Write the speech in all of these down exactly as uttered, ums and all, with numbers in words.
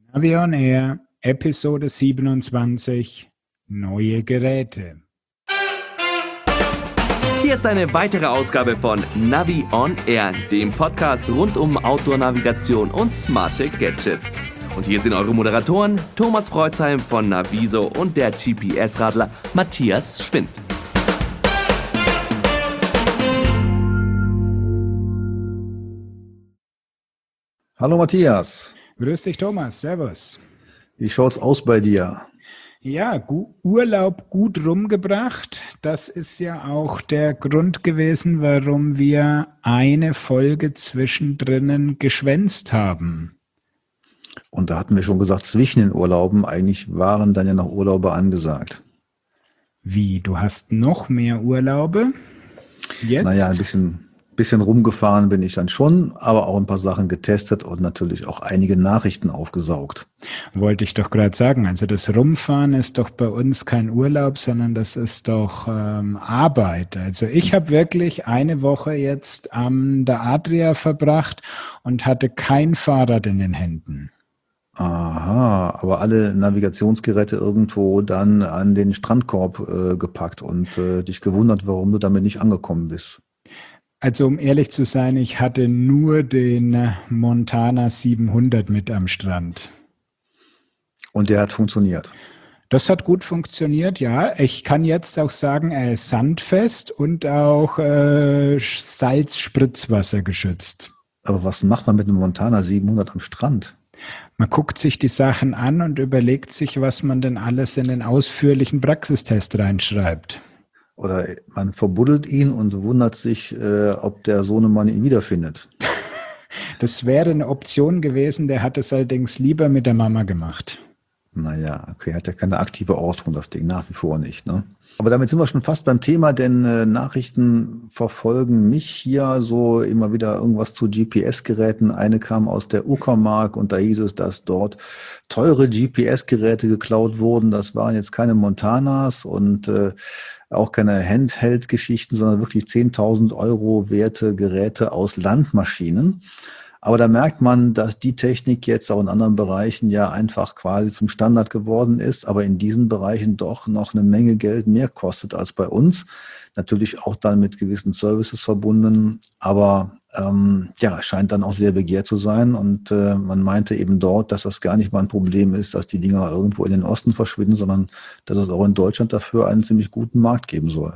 Navi on Air, Episode siebenundzwanzig, neue Geräte. Hier ist eine weitere Ausgabe von Navi on Air, dem Podcast rund um Outdoor-Navigation und smarte Gadgets. Und hier sind eure Moderatoren Thomas Freuzheim von Naviso und der G P S-Radler Matthias Schwind. Hallo Matthias. Grüß dich, Thomas. Servus. Wie schaut's aus bei dir? Ja, gu- Urlaub gut rumgebracht. Das ist ja auch der Grund gewesen, warum wir eine Folge zwischendrin geschwänzt haben. Und da hatten wir schon gesagt, zwischen den Urlauben, eigentlich waren dann ja noch Urlaube angesagt. Wie, du hast noch mehr Urlaube? Jetzt? Naja, ein bisschen, bisschen rumgefahren bin ich dann schon, aber auch ein paar Sachen getestet und natürlich auch einige Nachrichten aufgesaugt. Wollte ich doch gerade sagen. Also das Rumfahren ist doch bei uns kein Urlaub, sondern das ist doch ähm, Arbeit. Also ich habe wirklich eine Woche jetzt an der Adria verbracht und hatte kein Fahrrad in den Händen. Aha, aber alle Navigationsgeräte irgendwo dann an den Strandkorb äh, gepackt und äh, dich gewundert, warum du damit nicht angekommen bist. Also um ehrlich zu sein, ich hatte nur den Montana siebenhundert mit am Strand. Und der hat funktioniert. Das hat gut funktioniert, ja. Ich kann jetzt auch sagen, er ist sandfest und auch äh, Salz-Spritzwasser geschützt. Aber was macht man mit einem Montana siebenhundert am Strand? Man guckt sich die Sachen an und überlegt sich, was man denn alles in den ausführlichen Praxistest reinschreibt. Oder man verbuddelt ihn und wundert sich, äh, ob der Sohnemann ihn wiederfindet. Das wäre eine Option gewesen, der hat es allerdings lieber mit der Mama gemacht. Naja, okay, hat ja keine aktive Ortung, das Ding, nach wie vor nicht, ne? Aber damit sind wir schon fast beim Thema, denn äh, Nachrichten verfolgen mich hier so immer wieder irgendwas zu G P S-Geräten. Eine kam aus der Uckermark und da hieß es, dass dort teure G P S-Geräte geklaut wurden. Das waren jetzt keine Montanas und äh, auch keine Handheld-Geschichten, sondern wirklich zehntausend Euro werte Geräte aus Landmaschinen. Aber da merkt man, dass die Technik jetzt auch in anderen Bereichen ja einfach quasi zum Standard geworden ist, aber in diesen Bereichen doch noch eine Menge Geld mehr kostet als bei uns. Natürlich auch dann mit gewissen Services verbunden, aber ähm, ja, scheint dann auch sehr begehrt zu sein. Und äh, man meinte eben dort, dass das gar nicht mal ein Problem ist, dass die Dinger irgendwo in den Osten verschwinden, sondern dass es auch in Deutschland dafür einen ziemlich guten Markt geben soll.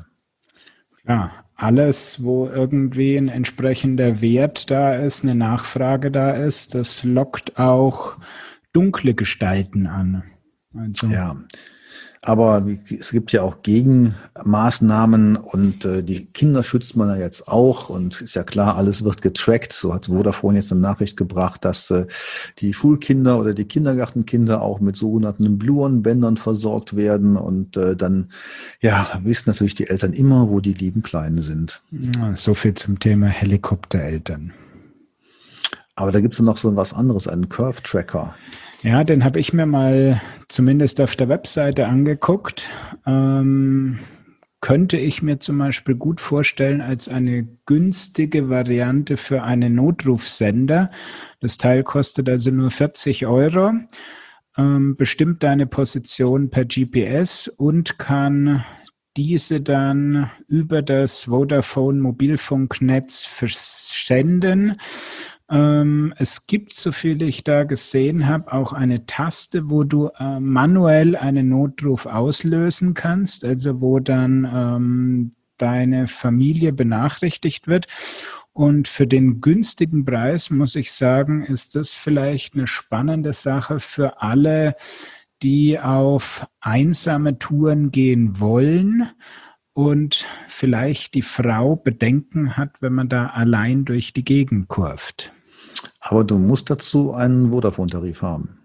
Ja, alles, wo irgendwie ein entsprechender Wert da ist, eine Nachfrage da ist, das lockt auch dunkle Gestalten an. Also, Ja, aber es gibt ja auch Gegenmaßnahmen und äh, die Kinder schützt man ja jetzt auch und ist ja klar, alles wird getrackt. So hat Vodafone jetzt eine Nachricht gebracht, dass äh, die Schulkinder oder die Kindergartenkinder auch mit sogenannten Bluon-Bändern versorgt werden und äh, dann ja wissen natürlich die Eltern immer, wo die lieben Kleinen sind. ja, so viel zum Thema Helikoptereltern. Aber da gibt es noch so was anderes, einen Curve-Tracker. Ja, den habe ich mir mal zumindest auf der Webseite angeguckt. Ähm, könnte ich mir zum Beispiel gut vorstellen als eine günstige Variante für einen Notrufsender. Das Teil kostet also nur vierzig Euro, ähm, bestimmt deine Position per G P S und kann diese dann über das Vodafone Mobilfunknetz versenden. Ähm, es gibt, so viel ich da gesehen habe, auch eine Taste, wo du äh, manuell einen Notruf auslösen kannst, also wo dann ähm, deine Familie benachrichtigt wird. Und für den günstigen Preis, muss ich sagen, ist das vielleicht eine spannende Sache für alle, die auf einsame Touren gehen wollen und vielleicht die Frau Bedenken hat, wenn man da allein durch die Gegend kurft. Aber du musst dazu einen Vodafone-Tarif haben.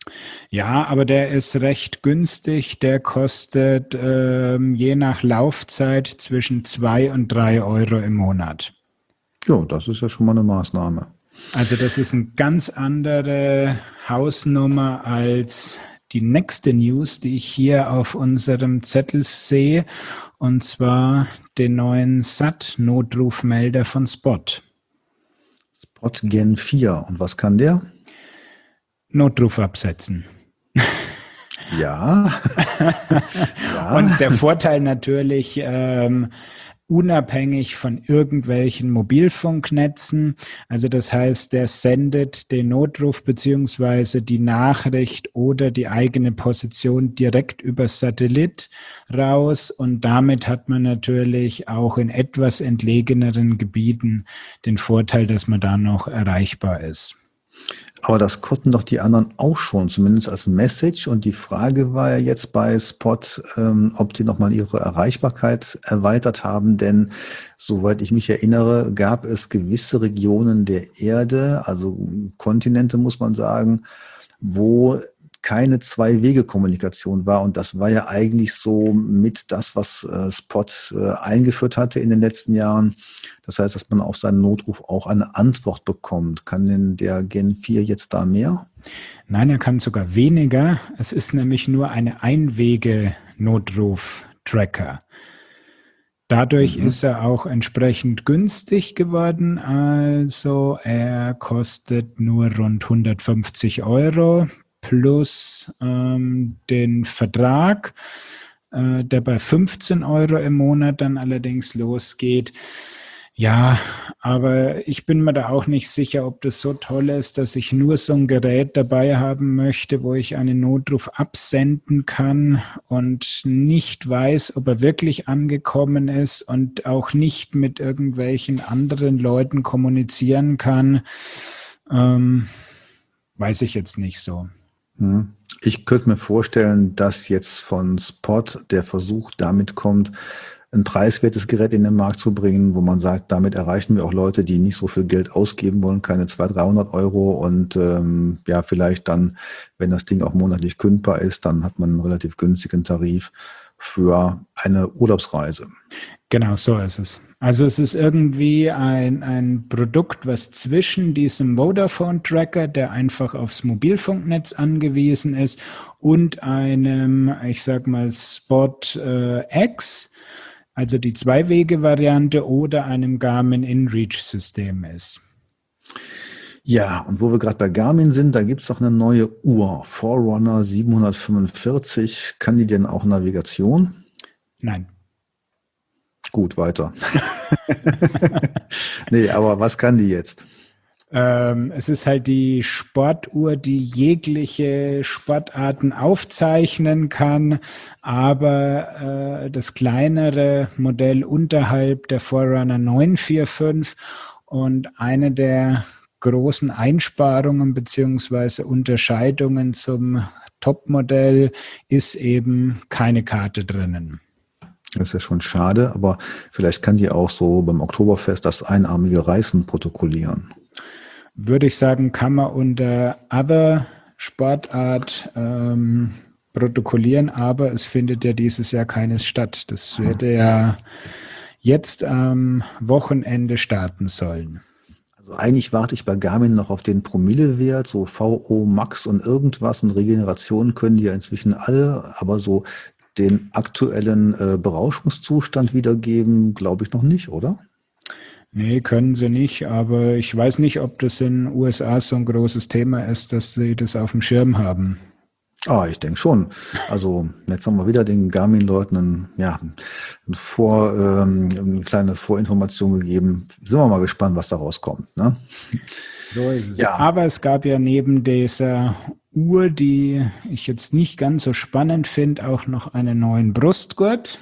Ja, aber der ist recht günstig. Der kostet ähm, je nach Laufzeit zwischen zwei und drei Euro im Monat. Ja, das ist ja schon mal eine Maßnahme. Also das ist eine ganz andere Hausnummer als die nächste News, die ich hier auf unserem Zettel sehe, und zwar den neuen S A T-Notrufmelder von Spot. Spot Gen vier. Und was kann der? Notruf absetzen. Ja. ja. Und der Vorteil natürlich, ähm, unabhängig von irgendwelchen Mobilfunknetzen. Also das heißt, der sendet den Notruf beziehungsweise die Nachricht oder die eigene Position direkt über Satellit raus. Und damit hat man natürlich auch in etwas entlegeneren Gebieten den Vorteil, dass man da noch erreichbar ist. Aber das konnten doch die anderen auch schon, zumindest als Message. Und die Frage war ja jetzt bei Spot, ähm, ob die nochmal ihre Erreichbarkeit erweitert haben. Denn soweit ich mich erinnere, gab es gewisse Regionen der Erde, also Kontinente muss man sagen, wo keine Zwei-Wege-Kommunikation war. Und das war ja eigentlich so mit das, was äh, Spot äh, eingeführt hatte in den letzten Jahren. Das heißt, dass man auf seinen Notruf auch eine Antwort bekommt. Kann denn der Gen vier jetzt da mehr? Nein, er kann sogar weniger. Es ist nämlich nur eine Einwege-Notruf-Tracker. Dadurch mhm. ist er auch entsprechend günstig geworden. Also er kostet nur rund hundertfünfzig Euro. Plus ähm, den Vertrag, äh, der bei fünfzehn Euro im Monat dann allerdings losgeht. Ja, aber ich bin mir da auch nicht sicher, ob das so toll ist, dass ich nur so ein Gerät dabei haben möchte, wo ich einen Notruf absenden kann und nicht weiß, ob er wirklich angekommen ist und auch nicht mit irgendwelchen anderen Leuten kommunizieren kann. Ähm, weiß ich jetzt nicht so. Ich könnte mir vorstellen, dass jetzt von Spot der Versuch damit kommt, ein preiswertes Gerät in den Markt zu bringen, wo man sagt, damit erreichen wir auch Leute, die nicht so viel Geld ausgeben wollen, keine zweihundert, dreihundert Euro und ähm, ja, vielleicht dann, wenn das Ding auch monatlich kündbar ist, dann hat man einen relativ günstigen Tarif für eine Urlaubsreise. Genau, so ist es. Also es ist irgendwie ein, ein Produkt, was zwischen diesem Vodafone-Tracker, der einfach aufs Mobilfunknetz angewiesen ist, und einem, ich sag mal, Spot äh, X, also die Zwei-Wege-Variante, oder einem Garmin InReach-System ist. Ja, und wo wir gerade bei Garmin sind, da gibt es doch eine neue Uhr, Forerunner siebenhundertfünfundvierzig. Kann die denn auch Navigation? Nein. Gut, weiter. Nee, aber was kann die jetzt? Ähm, es ist halt die Sportuhr, die jegliche Sportarten aufzeichnen kann, aber äh, das kleinere Modell unterhalb der Forerunner neun vier fünf, und eine der großen Einsparungen beziehungsweise Unterscheidungen zum Topmodell ist eben keine Karte drinnen. Das ist ja schon schade, aber vielleicht kann die auch so beim Oktoberfest das einarmige Reißen protokollieren. Würde ich sagen, kann man unter Other Sportart ähm, protokollieren, aber es findet ja dieses Jahr keines statt. Das hätte ja jetzt am Wochenende starten sollen. Also eigentlich warte ich bei Garmin noch auf den Promillewert, so V O Max und irgendwas, und Regeneration können die ja inzwischen alle, aber so den aktuellen äh, Berauschungszustand wiedergeben, glaube ich noch nicht, oder? Nee, können sie nicht, aber ich weiß nicht, ob das in den U S A so ein großes Thema ist, dass sie das auf dem Schirm haben. Ah, ich denke schon. Also jetzt haben wir wieder den Garmin-Leuten ein, ja, ein Vor, ähm, eine kleine Vorinformation gegeben. Sind wir mal gespannt, was da rauskommt, ne? So ist es. Ja. Aber es gab ja neben dieser Uhr, die ich jetzt nicht ganz so spannend finde, auch noch einen neuen Brustgurt.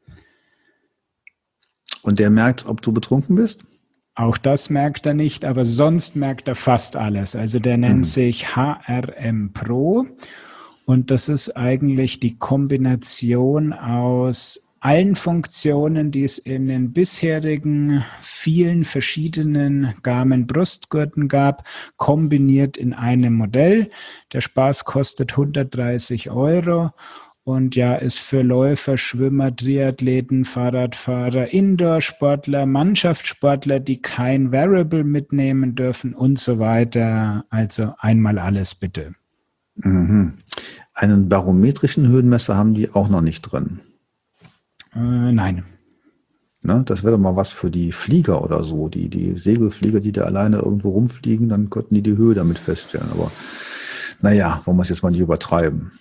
Und der merkt, ob du betrunken bist? Auch das merkt er nicht, aber sonst merkt er fast alles. Also der nennt Mhm. sich H R M Pro, und das ist eigentlich die Kombination aus allen Funktionen, die es in den bisherigen vielen verschiedenen Garmin-Brustgurten gab, kombiniert in einem Modell. Der Spaß kostet hundertdreißig Euro. Und ja, ist für Läufer, Schwimmer, Triathleten, Fahrradfahrer, Indoor-Sportler, Mannschaftssportler, die kein Wearable mitnehmen dürfen und so weiter. Also einmal alles bitte. Mhm. Einen barometrischen Höhenmesser haben die auch noch nicht drin. Äh, nein. Ne? Das wäre doch mal was für die Flieger oder so. Die, die Segelflieger, die da alleine irgendwo rumfliegen, dann könnten die die Höhe damit feststellen. Aber Naja, wollen wir es jetzt mal nicht übertreiben.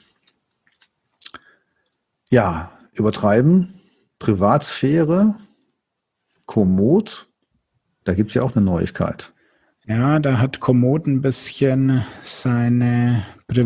Ja, übertreiben, Privatsphäre, Komoot, da gibt es ja auch eine Neuigkeit. Ja, da hat Komoot ein bisschen seine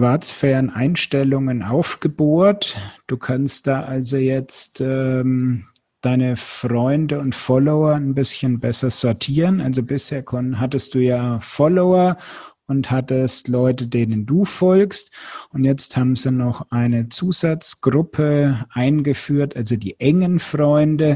Privatsphären-Einstellungen aufgebohrt. Du kannst da also jetzt ähm, deine Freunde und Follower ein bisschen besser sortieren. Also bisher kon- hattest du ja Follower und hattest Leute, denen du folgst. Und jetzt haben sie noch eine Zusatzgruppe eingeführt, also die engen Freunde.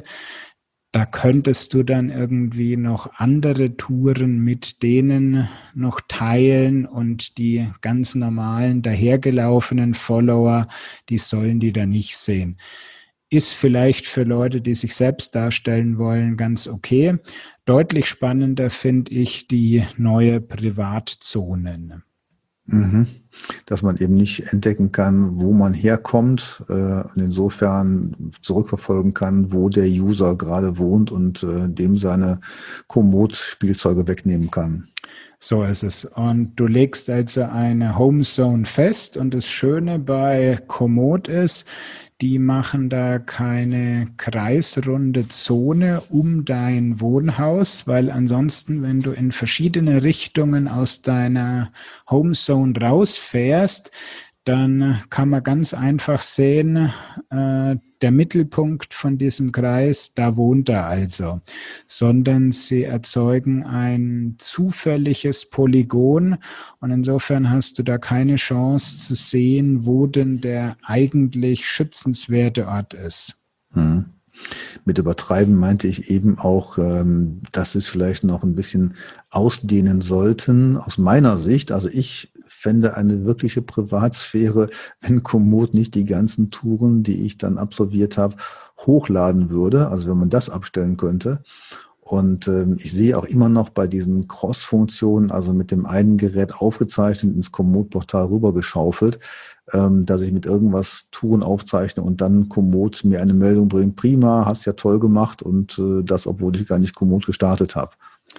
Da könntest du dann irgendwie noch andere Touren mit denen noch teilen und die ganz normalen, dahergelaufenen Follower, die sollen die dann nicht sehen. Ist vielleicht für Leute, die sich selbst darstellen wollen, ganz okay. Deutlich spannender finde ich die neue Privatzonen. Mhm. Dass man eben nicht entdecken kann, wo man herkommt äh, und insofern zurückverfolgen kann, wo der User gerade wohnt und äh, dem seine Komoot-Spielzeuge wegnehmen kann. So ist es. Und du legst also eine Homezone fest und das Schöne bei Komoot ist, die machen da keine kreisrunde Zone um dein Wohnhaus, weil ansonsten, wenn du in verschiedene Richtungen aus deiner Homezone rausfährst, dann kann man ganz einfach sehen, äh, der Mittelpunkt von diesem Kreis, da wohnt er also, sondern sie erzeugen ein zufälliges Polygon und insofern hast du da keine Chance zu sehen, wo denn der eigentlich schützenswerte Ort ist. Hm. Mit übertreiben meinte ich eben auch, ähm, dass sie es vielleicht noch ein bisschen ausdehnen sollten, aus meiner Sicht. Also ich fände eine wirkliche Privatsphäre, wenn Komoot nicht die ganzen Touren, die ich dann absolviert habe, hochladen würde. Also wenn man das abstellen könnte. Und ähm, ich sehe auch immer noch bei diesen Cross-Funktionen, also mit dem einen Gerät aufgezeichnet, ins Komoot-Portal rübergeschaufelt, ähm, dass ich mit irgendwas Touren aufzeichne und dann Komoot mir eine Meldung bringt, prima, hast ja toll gemacht und äh, das, obwohl ich gar nicht Komoot gestartet habe.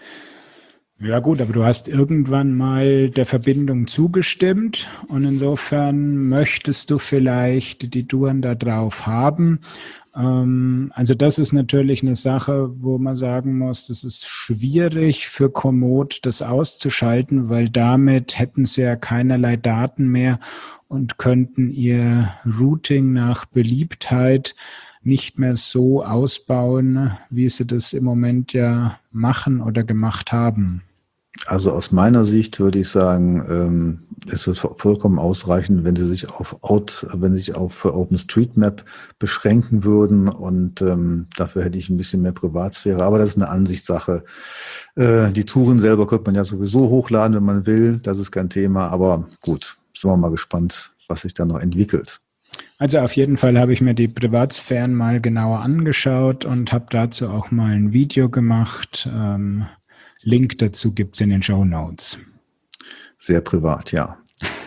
Ja gut, aber du hast irgendwann mal der Verbindung zugestimmt und insofern möchtest du vielleicht die Touren da drauf haben. Ähm, also das ist natürlich eine Sache, wo man sagen muss, das ist schwierig für Komoot, das auszuschalten, weil damit hätten sie ja keinerlei Daten mehr und könnten ihr Routing nach Beliebtheit nicht mehr so ausbauen, wie sie das im Moment ja machen oder gemacht haben. Also aus meiner Sicht würde ich sagen, ähm, es wird vollkommen ausreichen, wenn sie sich auf Out, wenn sie sich auf OpenStreetMap beschränken würden und ähm, dafür hätte ich ein bisschen mehr Privatsphäre. Aber das ist eine Ansichtssache. Äh, die Touren selber könnte man ja sowieso hochladen, wenn man will. Das ist kein Thema. Aber gut, sind wir mal gespannt, was sich da noch entwickelt. Also auf jeden Fall habe ich mir die Privatsphären mal genauer angeschaut und habe dazu auch mal ein Video gemacht. Ähm, Link dazu gibt es in den Shownotes. Sehr privat, ja.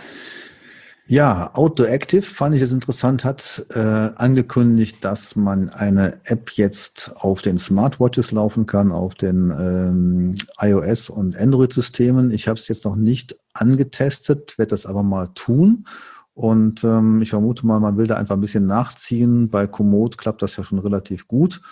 Ja, Outdoor Active fand ich es interessant, hat äh, angekündigt, dass man eine App jetzt auf den Smartwatches laufen kann, auf den ähm, iOS- und Android-Systemen. Ich habe es jetzt noch nicht angetestet, werde das aber mal tun. Und ähm, ich vermute mal, man will da einfach ein bisschen nachziehen. Bei Komoot klappt das ja schon relativ gut.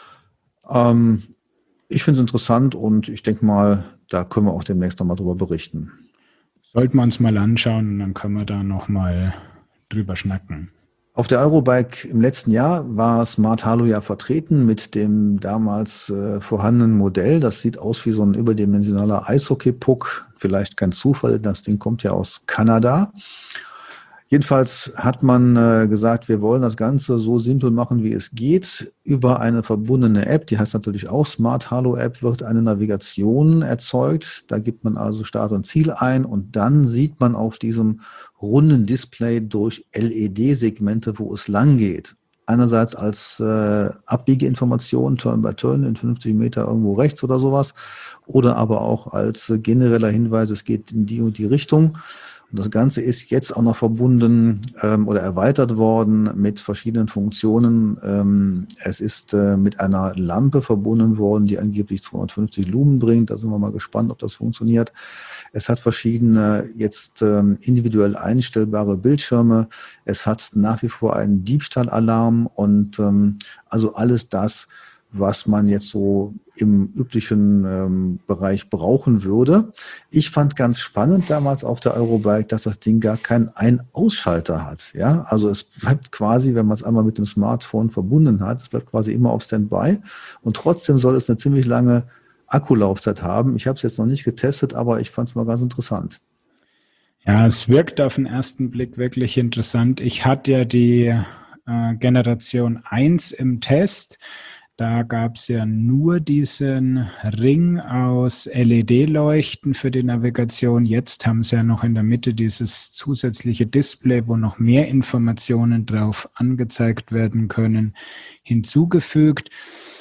Ähm, ich finde es interessant und ich denke mal, da können wir auch demnächst nochmal drüber berichten. Sollten wir uns mal anschauen und dann können wir da nochmal drüber schnacken. Auf der Eurobike im letzten Jahr war Smart Halo ja vertreten mit dem damals äh, vorhandenen Modell. Das sieht aus wie so ein überdimensionaler Eishockey-Puck. Vielleicht kein Zufall, das Ding kommt ja aus Kanada. Jedenfalls hat man äh, gesagt, wir wollen das Ganze so simpel machen, wie es geht. Über eine verbundene App, die heißt natürlich auch Smart Halo App, wird eine Navigation erzeugt. Da gibt man also Start und Ziel ein und dann sieht man auf diesem runden Display durch L E D-Segmente, wo es lang geht. Einerseits als äh, Abbiegeinformation, Turn by Turn in fünfzig Meter irgendwo rechts oder sowas. Oder aber auch als äh, genereller Hinweis, es geht in die und die Richtung. Und das Ganze ist jetzt auch noch verbunden ähm, oder erweitert worden mit verschiedenen Funktionen. Ähm, es ist äh, mit einer Lampe verbunden worden, die angeblich zweihundertfünfzig Lumen bringt. Da sind wir mal gespannt, ob das funktioniert. Es hat verschiedene jetzt ähm, individuell einstellbare Bildschirme. Es hat nach wie vor einen Diebstahlalarm und ähm, also alles das, was man jetzt so im üblichen ähm, Bereich brauchen würde. Ich fand ganz spannend damals auf der Eurobike, dass das Ding gar keinen Ein-Ausschalter hat. Ja, also es bleibt quasi, wenn man es einmal mit dem Smartphone verbunden hat, es bleibt quasi immer auf Standby und trotzdem soll es eine ziemlich lange Akkulaufzeit haben. Ich habe es jetzt noch nicht getestet, aber ich fand es mal ganz interessant. Ja, es wirkt auf den ersten Blick wirklich interessant. Ich hatte ja die äh, Generation eins im Test. Da gab es ja nur diesen Ring aus L E D-Leuchten für die Navigation. Jetzt haben sie ja noch in der Mitte dieses zusätzliche Display, wo noch mehr Informationen drauf angezeigt werden können, hinzugefügt.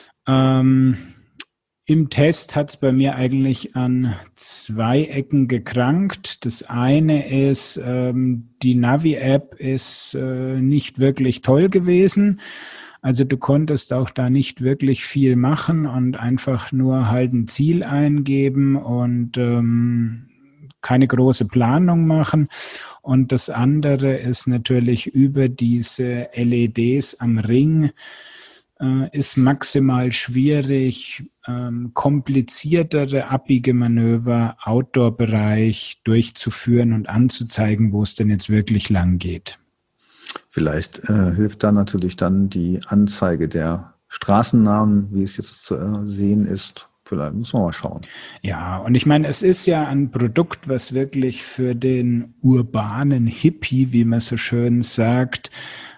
Ähm, Im Test hat es bei mir eigentlich an zwei Ecken gekrankt. Das eine ist, ähm, die Navi-App ist äh, nicht wirklich toll gewesen. Also du konntest auch da nicht wirklich viel machen und einfach nur halt ein Ziel eingeben und ähm, keine große Planung machen. Und das andere ist natürlich über diese L E Ds am Ring äh, ist maximal schwierig, ähm, kompliziertere Abbiegemanöver, Outdoor-Bereich durchzuführen und anzuzeigen, wo es denn jetzt wirklich lang geht. Vielleicht äh, hilft da natürlich dann die Anzeige der Straßennamen, wie es jetzt zu äh, sehen ist. Vielleicht müssen wir mal schauen. Ja, und ich meine, es ist ja ein Produkt, was wirklich für den urbanen Hippie, wie man so schön sagt,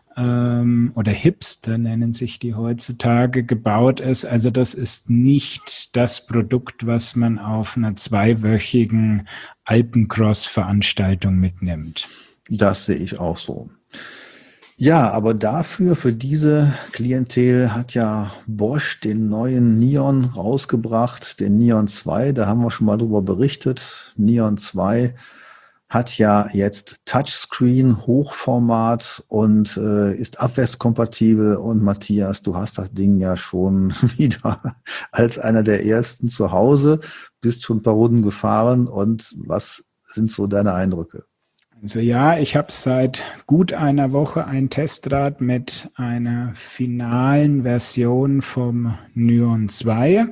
ähm, oder Hipster nennen sich die heutzutage, gebaut ist. Also das ist nicht das Produkt, was man auf einer zweiwöchigen Alpencross-Veranstaltung mitnimmt. Das sehe ich auch so. Ja, aber dafür, für diese Klientel hat ja Bosch den neuen Nion rausgebracht, den Nion zwei, da haben wir schon mal drüber berichtet. Nion zwei hat ja jetzt Touchscreen, Hochformat und äh, ist abwärtskompatibel. Und Matthias, du hast das Ding ja schon wieder als einer der ersten zu Hause, bist schon ein paar Runden gefahren. Und was sind so deine Eindrücke? Also ja, ich habe seit gut einer Woche ein Testrad mit einer finalen Version vom Nion zwei.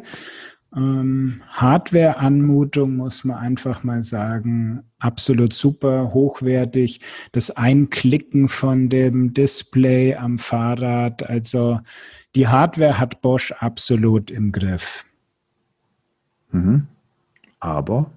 Ähm, Hardware-Anmutung muss man einfach mal sagen, absolut super, hochwertig. Das Einklicken von dem Display am Fahrrad, also die Hardware hat Bosch absolut im Griff. Mhm. Aber...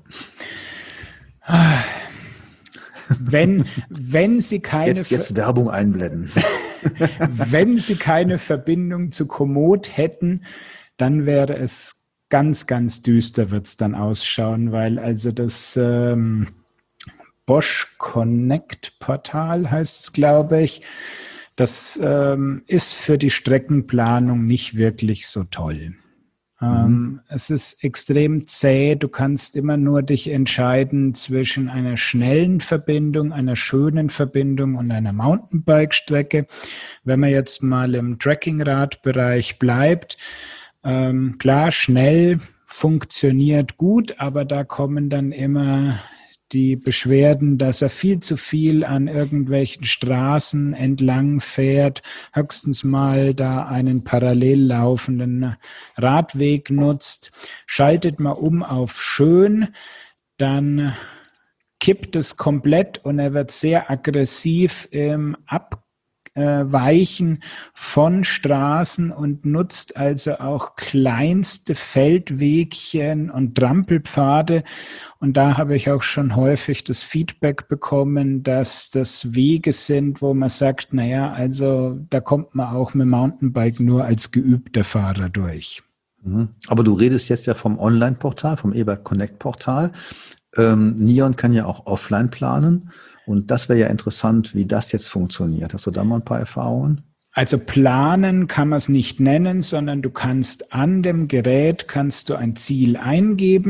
Wenn, wenn sie keine jetzt, jetzt Werbung einblenden. Wenn sie keine Verbindung zu Komoot hätten, dann wäre es ganz, ganz düster, wird es dann ausschauen, weil also das ähm, Bosch Connect Portal heißt es, glaube ich, das ähm, ist für die Streckenplanung nicht wirklich so toll. Mhm. Es ist extrem zäh. Du kannst immer nur dich entscheiden zwischen einer schnellen Verbindung, einer schönen Verbindung und einer Mountainbike-Strecke. Wenn man jetzt mal im Trekkingrad-Bereich bleibt, ähm, klar, schnell funktioniert gut, aber da kommen dann immer die Beschwerden, dass er viel zu viel an irgendwelchen Straßen entlang fährt, höchstens mal da einen parallel laufenden Radweg nutzt. Schaltet mal um auf schön, dann kippt es komplett und er wird sehr aggressiv im Abweichen von Straßen und nutzt also auch kleinste Feldwegchen und Trampelpfade. Und da habe ich auch schon häufig das Feedback bekommen, dass das Wege sind, wo man sagt, naja, also da kommt man auch mit Mountainbike nur als geübter Fahrer durch. Aber du redest jetzt ja vom Online-Portal, vom E-Bike Connect-Portal. Ähm, Nion kann ja auch offline planen. Und das wäre ja interessant, wie das jetzt funktioniert. Hast du da mal ein paar Erfahrungen? Also planen kann man es nicht nennen, sondern du kannst an dem Gerät kannst du ein Ziel eingeben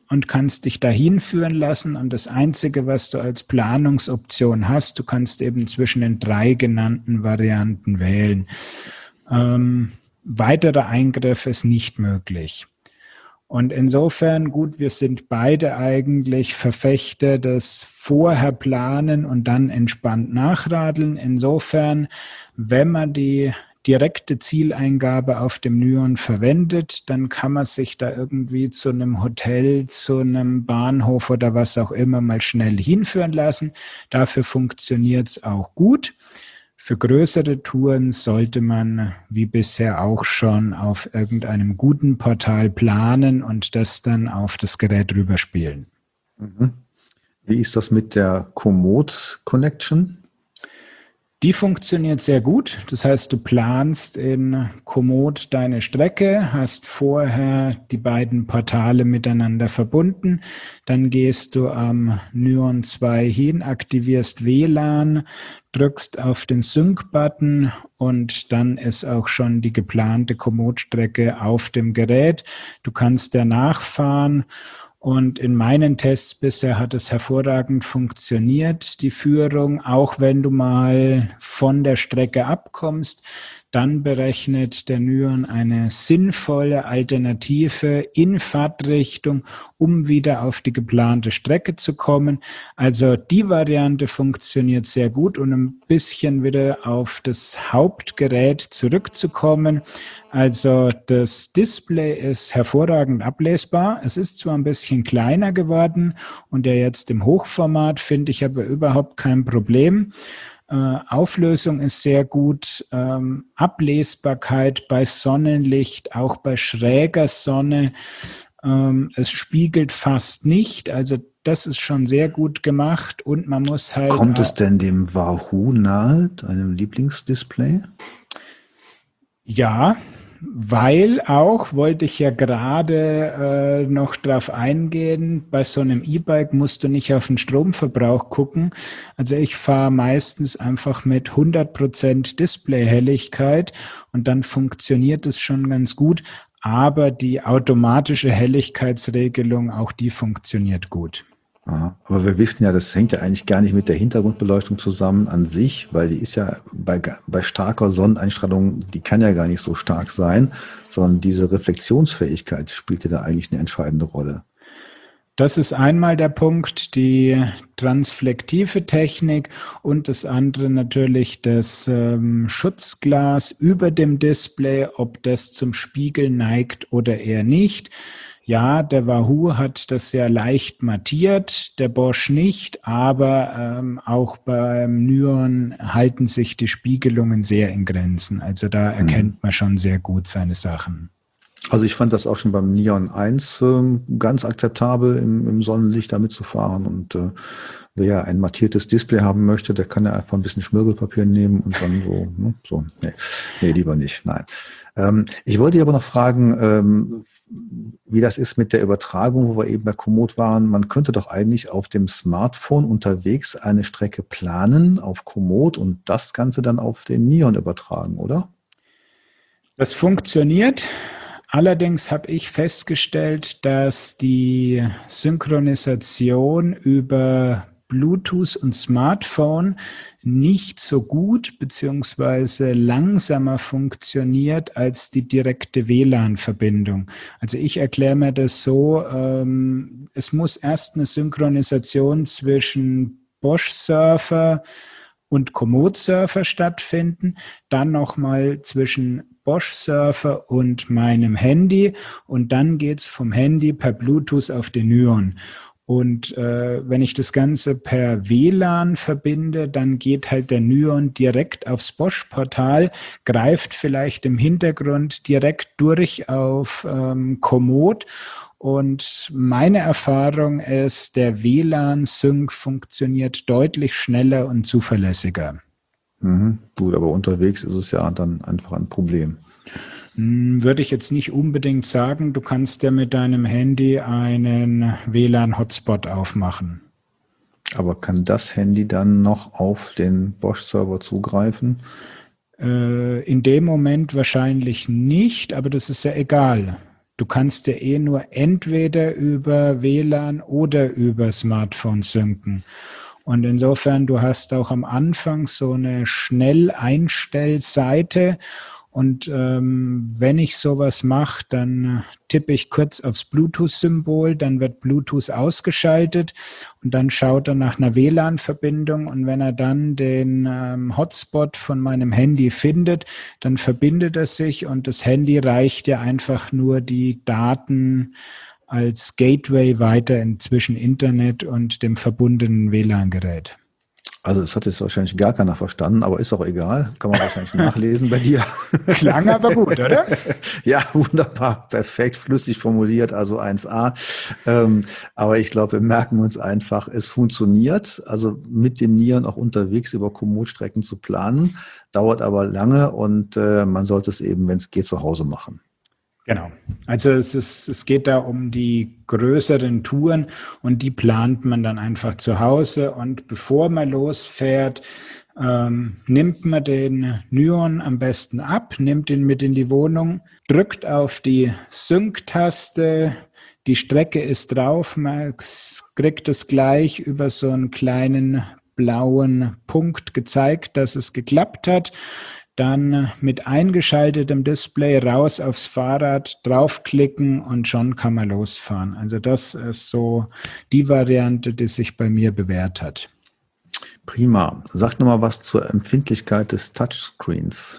und kannst dich dahin führen lassen. Und das Einzige, was du als Planungsoption hast, du kannst eben zwischen den drei genannten Varianten wählen. Ähm, weiterer Eingriff ist nicht möglich. Und insofern, gut, wir sind beide eigentlich Verfechter des vorher planen und dann entspannt nachradeln. Insofern, wenn man die direkte Zieleingabe auf dem Nyon verwendet, dann kann man sich da irgendwie zu einem Hotel, zu einem Bahnhof oder was auch immer mal schnell hinführen lassen. Dafür funktioniert es auch gut. Für größere Touren sollte man wie bisher auch schon auf irgendeinem guten Portal planen und das dann auf das Gerät rüberspielen. Wie ist das mit der Komoot Connection? Die funktioniert sehr gut. Das heißt, du planst in Komoot deine Strecke, hast vorher die beiden Portale miteinander verbunden. Dann gehst du am Nyon zwei hin, aktivierst W L A N, drückst auf den Sync-Button und dann ist auch schon die geplante Komoot-Strecke auf dem Gerät. Du kannst danach fahren. Und in meinen Tests bisher hat es hervorragend funktioniert, die Führung. Auch wenn du mal von der Strecke abkommst, dann berechnet der Nyon eine sinnvolle Alternative in Fahrtrichtung, um wieder auf die geplante Strecke zu kommen. Also die Variante funktioniert sehr gut. Und ein bisschen wieder auf das Hauptgerät zurückzukommen. Also das Display ist hervorragend ablesbar. Es ist zwar ein bisschen kleiner geworden und ja jetzt im Hochformat finde ich aber überhaupt kein Problem. Äh, Auflösung ist sehr gut, ähm, Ablesbarkeit bei Sonnenlicht, auch bei schräger Sonne. Ähm, es spiegelt fast nicht, also das ist schon sehr gut gemacht und man muss halt... Kommt es denn dem Wahoo nahe, deinem Lieblingsdisplay? Ja, weil auch, wollte ich ja gerade äh, noch drauf eingehen, bei so einem E-Bike musst du nicht auf den Stromverbrauch gucken. Also ich fahre meistens einfach mit hundert Prozent Displayhelligkeit und dann funktioniert es schon ganz gut. Aber die automatische Helligkeitsregelung, auch die funktioniert gut. Aha. Aber wir wissen ja, das hängt ja eigentlich gar nicht mit der Hintergrundbeleuchtung zusammen an sich, weil die ist ja bei, bei starker Sonneneinstrahlung, die kann ja gar nicht so stark sein, sondern diese Reflexionsfähigkeit spielt ja da eigentlich eine entscheidende Rolle. Das ist einmal der Punkt, die transflektive Technik und das andere natürlich das ähm, Schutzglas über dem Display, ob das zum Spiegel neigt oder eher nicht. Ja, der Wahoo hat das sehr leicht mattiert, der Bosch nicht, aber ähm, auch beim Nyon halten sich die Spiegelungen sehr in Grenzen. Also da erkennt man schon sehr gut seine Sachen. Also ich fand das auch schon beim Nyon eins äh, ganz akzeptabel, im, im Sonnenlicht damit zu fahren. Und äh, wer ja ein mattiertes Display haben möchte, der kann ja einfach ein bisschen Schmirgelpapier nehmen und dann so, ne, so, nee, nee, lieber nicht, nein. Ähm, ich wollte dich aber noch fragen, ähm, wie das ist mit der Übertragung, wo wir eben bei Komoot waren. Man könnte doch eigentlich auf dem Smartphone unterwegs eine Strecke planen auf Komoot und das Ganze dann auf den Nyon übertragen, oder? Das funktioniert. Allerdings habe ich festgestellt, dass die Synchronisation über Bluetooth und Smartphone nicht so gut bzw. langsamer funktioniert als die direkte W L A N-Verbindung. Also ich erkläre mir das so, ähm, es muss erst eine Synchronisation zwischen Bosch-Surfer und Komoot-Surfer stattfinden, dann nochmal zwischen Bosch-Surfer und meinem Handy und dann geht's vom Handy per Bluetooth auf den Nyon. Und äh, wenn ich das Ganze per W L A N verbinde, dann geht halt der Nyon direkt aufs Bosch-Portal, greift vielleicht im Hintergrund direkt durch auf ähm, Komoot. Und meine Erfahrung ist, der W L A N-Sync funktioniert deutlich schneller und zuverlässiger. Mhm, gut, aber unterwegs ist es ja dann einfach ein Problem. Würde ich jetzt nicht unbedingt sagen. Du kannst ja mit deinem Handy einen W L A N-Hotspot aufmachen. Aber kann das Handy dann noch auf den Bosch-Server zugreifen? Äh, in dem Moment wahrscheinlich nicht, aber das ist ja egal. du kannst ja eh nur entweder über W L A N oder über Smartphone synken. Und insofern, du hast auch am Anfang so eine Schnelleinstellseite. Und ähm, wenn ich sowas mache, dann tippe ich kurz aufs Bluetooth-Symbol, dann wird Bluetooth ausgeschaltet und dann schaut er nach einer W L A N-Verbindung und wenn er dann den ähm, Hotspot von meinem Handy findet, dann verbindet er sich und das Handy reicht ja einfach nur die Daten als Gateway weiter in zwischen Internet und dem verbundenen W L A N-Gerät. Also das hat jetzt wahrscheinlich gar keiner verstanden, aber ist auch egal. Kann man wahrscheinlich nachlesen bei dir. Klang aber gut, oder? Ja, wunderbar, perfekt, flüssig formuliert, also eins a. Ähm, aber ich glaube, wir merken uns einfach, es funktioniert. Also mit den Nieren auch unterwegs über Komoot-Strecken zu planen, dauert aber lange und äh, man sollte es eben, wenn es geht, zu Hause machen. Genau. Also es ist, es geht da um die größeren Touren und die plant man dann einfach zu Hause und bevor man losfährt, ähm, nimmt man den Nyon am besten ab, nimmt ihn mit in die Wohnung, drückt auf die Sync-Taste, die Strecke ist drauf, man kriegt es gleich über so einen kleinen blauen Punkt gezeigt, dass es geklappt hat. Dann mit eingeschaltetem Display raus aufs Fahrrad, draufklicken und schon kann man losfahren. Also das ist so die Variante, die sich bei mir bewährt hat. Prima. Sag nochmal was zur Empfindlichkeit des Touchscreens.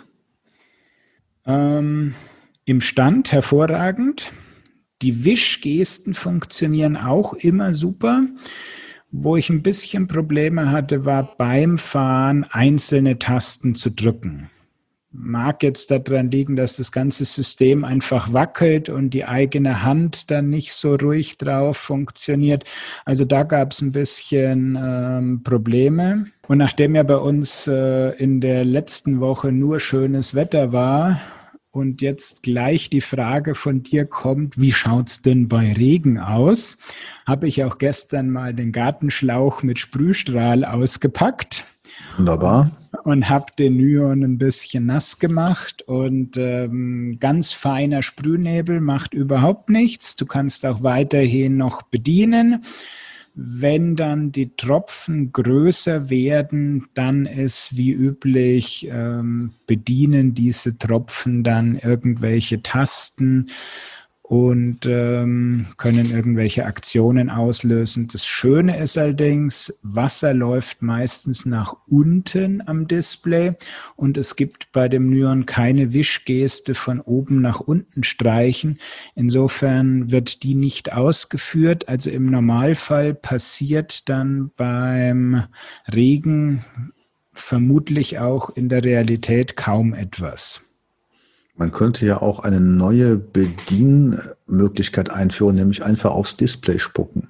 Ähm, im Stand hervorragend. Die Wischgesten funktionieren auch immer super. Wo ich ein bisschen Probleme hatte, war beim Fahren einzelne Tasten zu drücken. Mag jetzt daran liegen, dass das ganze System einfach wackelt und die eigene Hand dann nicht so ruhig drauf funktioniert. Also da gab es ein bisschen ähm, Probleme. Und nachdem ja bei uns äh, in der letzten Woche nur schönes Wetter war und jetzt gleich die Frage von dir kommt, wie schaut's denn bei Regen aus, habe ich auch gestern mal den Gartenschlauch mit Sprühstrahl ausgepackt. Wunderbar. Und habe den Nyon ein bisschen nass gemacht und ähm, ganz feiner Sprühnebel macht überhaupt nichts. Du kannst auch weiterhin noch bedienen. Wenn dann die Tropfen größer werden, dann ist wie üblich, ähm, bedienen diese Tropfen dann irgendwelche Tasten und ähm, können irgendwelche Aktionen auslösen. Das Schöne ist allerdings, Wasser läuft meistens nach unten am Display und es gibt bei dem Nyon keine Wischgeste von oben nach unten streichen. Insofern wird die nicht ausgeführt. Also im Normalfall passiert dann beim Regen vermutlich auch in der Realität kaum etwas. Man könnte ja auch eine neue Bedienmöglichkeit einführen, nämlich einfach aufs Display spucken.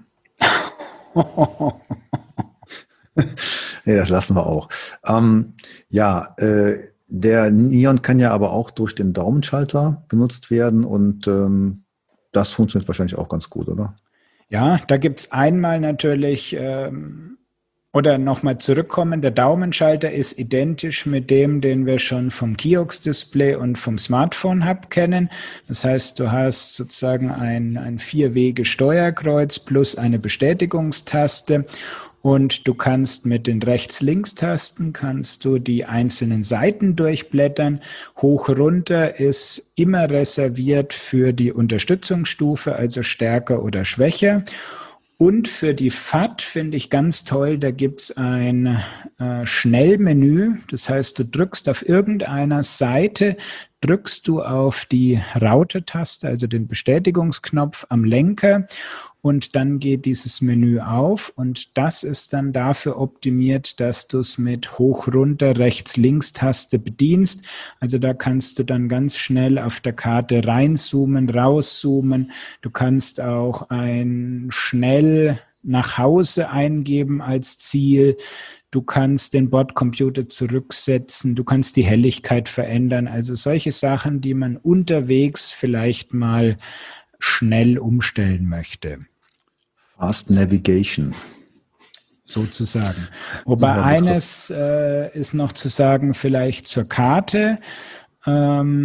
Nee, das lassen wir auch. Ähm, ja, äh, der Nyon kann ja aber auch durch den Daumenschalter genutzt werden und ähm, das funktioniert wahrscheinlich auch ganz gut, oder? Ja, da gibt es einmal natürlich... Ähm Oder nochmal zurückkommen, der Daumenschalter ist identisch mit dem, den wir schon vom Kiox-Display und vom Smartphone-Hub kennen. Das heißt, du hast sozusagen ein, ein Vier-Wege-Steuerkreuz plus eine Bestätigungstaste und du kannst mit den Rechts-Links-Tasten kannst du die einzelnen Seiten durchblättern. Hoch runter ist immer reserviert für die Unterstützungsstufe, also stärker oder schwächer. Und für die F A T finde ich ganz toll, da gibt es ein äh, Schnellmenü. Das heißt, du drückst auf irgendeiner Seite, drückst du auf die Raute-Taste, also den Bestätigungsknopf am Lenker und dann geht dieses Menü auf und das ist dann dafür optimiert, dass du es mit Hoch, Runter, Rechts, Links-Taste bedienst. Also da kannst du dann ganz schnell auf der Karte reinzoomen, rauszoomen. Du kannst auch ein schnell nach Hause eingeben als Ziel. Du kannst den Bordcomputer zurücksetzen, du kannst die Helligkeit verändern. Also solche Sachen, die man unterwegs vielleicht mal schnell umstellen möchte. Fast Navigation. Sozusagen. Wobei eines äh, ist noch zu sagen, vielleicht zur Karte. Ähm,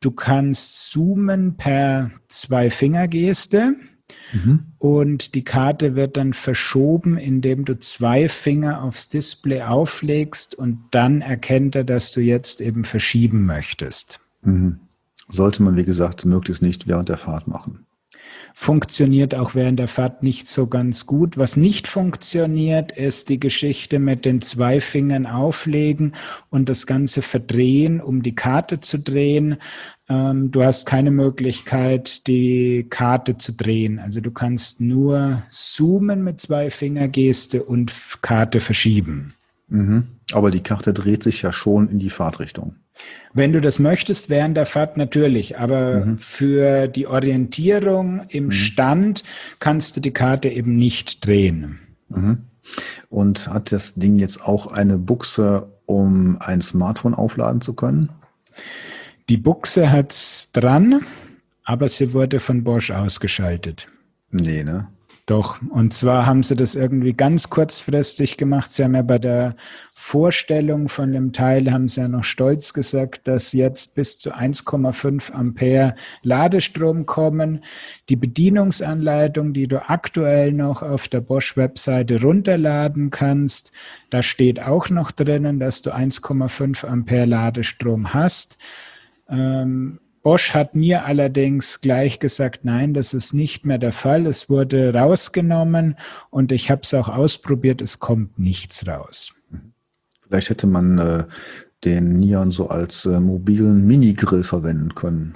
Du kannst zoomen per Zwei-Finger-Geste. Mhm. Und die Karte wird dann verschoben, indem du zwei Finger aufs Display auflegst und dann erkennt er, dass du jetzt eben verschieben möchtest. Mhm. Sollte man, wie gesagt, möglichst nicht während der Fahrt machen. Funktioniert auch während der Fahrt nicht so ganz gut. Was nicht funktioniert, ist die Geschichte mit den zwei Fingern auflegen und das Ganze verdrehen, um die Karte zu drehen. Ähm, du hast keine Möglichkeit, die Karte zu drehen. Also du kannst nur zoomen mit zwei Fingergeste und Karte verschieben. Mhm. Aber die Karte dreht sich ja schon in die Fahrtrichtung. Wenn du das möchtest, während der Fahrt natürlich, aber mhm. für die Orientierung im mhm. Stand kannst du die Karte eben nicht drehen. Mhm. Und hat das Ding jetzt auch eine Buchse, um ein Smartphone aufladen zu können? Die Buchse hat's dran, aber sie wurde von Bosch ausgeschaltet. Nee, ne? Doch, und zwar haben sie das irgendwie ganz kurzfristig gemacht. Sie haben ja bei der Vorstellung von dem Teil, haben sie ja noch stolz gesagt, dass jetzt bis zu eins Komma fünf Ampere Ladestrom kommen. Die Bedienungsanleitung, die du aktuell noch auf der Bosch-Webseite runterladen kannst, da steht auch noch drinnen, dass du eins Komma fünf Ampere Ladestrom hast. Ähm, Bosch hat mir allerdings gleich gesagt, nein, das ist nicht mehr der Fall. Es wurde rausgenommen und ich habe es auch ausprobiert, es kommt nichts raus. Vielleicht hätte man äh, den Nion so als äh, mobilen Minigrill verwenden können.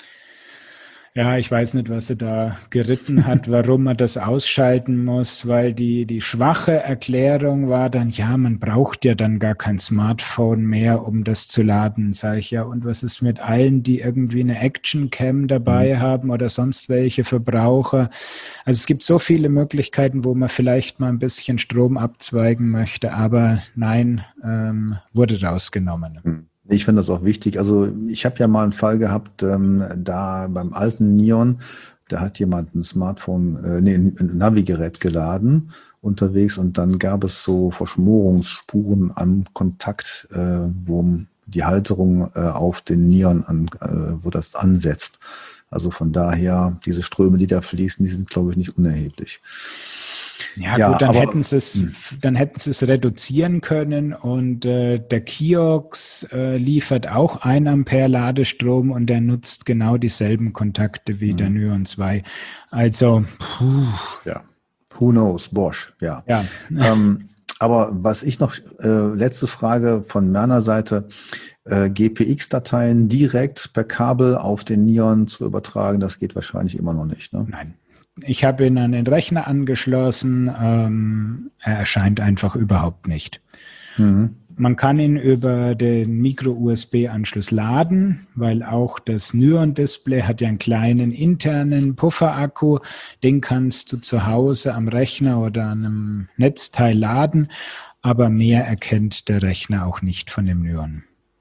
Ja, ich weiß nicht, was er da geritten hat, warum er das ausschalten muss, weil die, die schwache Erklärung war dann, ja, man braucht ja dann gar kein Smartphone mehr, um das zu laden, sage ich ja. Und was ist mit allen, die irgendwie eine Action-Cam dabei mhm. haben oder sonst welche Verbraucher? Also es gibt so viele Möglichkeiten, wo man vielleicht mal ein bisschen Strom abzweigen möchte, aber nein, ähm, wurde rausgenommen. Mhm. Ich finde das auch wichtig. Also ich habe ja mal einen Fall gehabt, ähm, da beim alten Nion, da hat jemand ein Smartphone, äh, nee, ein Navigerät geladen unterwegs und dann gab es so Verschmorungsspuren am Kontakt, äh, wo die Halterung äh, auf den Nion, an, äh, wo das ansetzt. Also von daher, diese Ströme, die da fließen, die sind, glaube ich, nicht unerheblich. Ja, ja, gut, dann aber, hätten sie es, dann hätten sie es reduzieren können und äh, der Kiox äh, liefert auch ein Ampere Ladestrom und der nutzt genau dieselben Kontakte wie mhm. der Nion zwei. Also, puh. Ja, who knows, Bosch, ja. ja. ähm, aber was ich noch, äh, letzte Frage von meiner Seite, äh, G P X-Dateien direkt per Kabel auf den Nion zu übertragen, das geht wahrscheinlich immer noch nicht, ne? Nein. Ich habe ihn an den Rechner angeschlossen. Ähm, er erscheint einfach überhaupt nicht. Mhm. Man kann ihn über den Micro-U S B-Anschluss laden, weil auch das Nion-Display hat ja einen kleinen internen Pufferakku. Den kannst du zu Hause am Rechner oder an einem Netzteil laden, aber mehr erkennt der Rechner auch nicht von dem Nion.